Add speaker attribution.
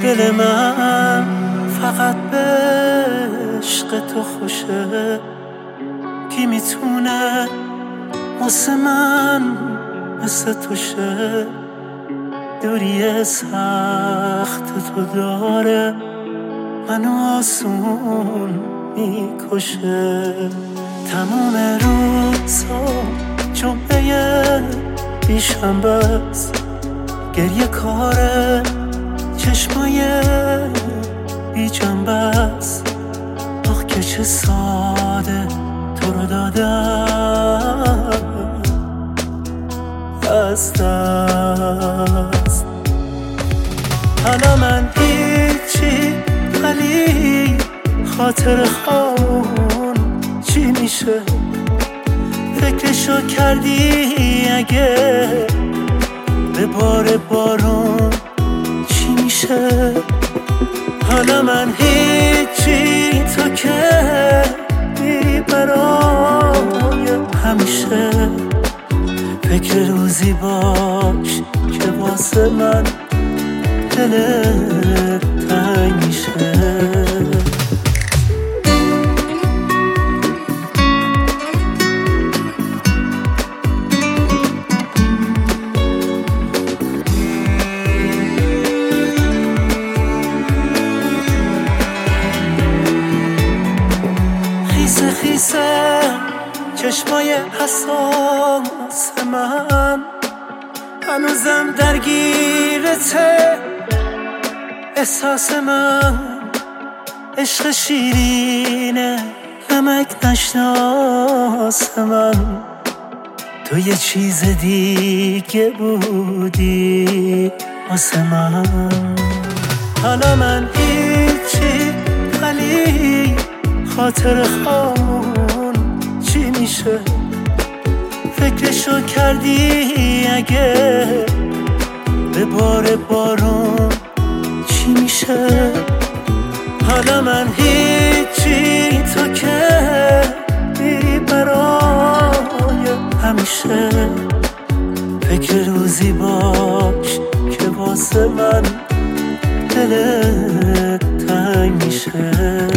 Speaker 1: دل من فقط به عشق تو خوشه. کی میتونه واسه من مثل تو شه؟ دوری سخت تو داره منو آسون میکشه. تمام روزا جمعه بیشنبه است، گریه کاره چشمای بی جنبه است. آخ که چه ساده تو رو دادم از دست. حالا من هیچی ولی خاطر خون چی میشه؟ فکرشو کردی اگه به بار بارون چی میشه؟ حالا من هیچی تو که میری برای همیشه. فکر روزی باش که واسه من دلت تنگ میشه. خیسه خیسه چشمای حساس من، هنوزم درگیرته احساس من. عشق شیرینه نمک نشناس من، تو یه چیز دیگه بودی واسه من. حالا من هیچی ولی خاطر خون چی میشه؟ فکرشو کردی اگه به بار بارون چی میشه؟ حالا من هیچی تو که میری برای همیشه. فکر روزی باش که واسه من دلت تنگ میشه.